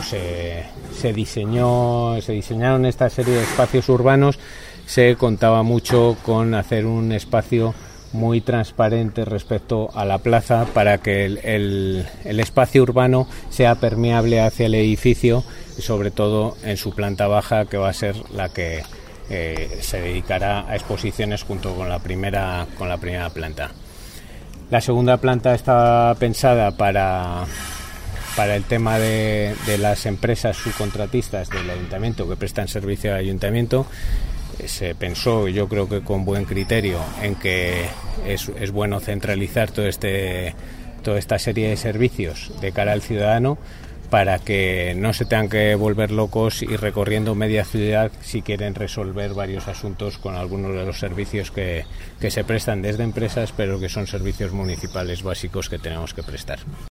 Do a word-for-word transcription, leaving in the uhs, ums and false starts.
se, se diseñó, se diseñaron esta serie de espacios urbanos, se contaba mucho con hacer un espacio muy transparente respecto a la plaza para que el, el, el espacio urbano sea permeable hacia el edificio, y sobre todo en su planta baja, que va a ser la que eh, se dedicará a exposiciones junto con la primera, con la primera planta. La segunda planta está pensada para, para el tema de, de las empresas subcontratistas del ayuntamiento que prestan servicio al ayuntamiento. Se pensó, yo creo que con buen criterio, en que es, es bueno centralizar todo este, toda esta serie de servicios de cara al ciudadano, para que no se tengan que volver locos y recorriendo media ciudad si quieren resolver varios asuntos con algunos de los servicios que, que se prestan desde empresas, pero que son servicios municipales básicos que tenemos que prestar.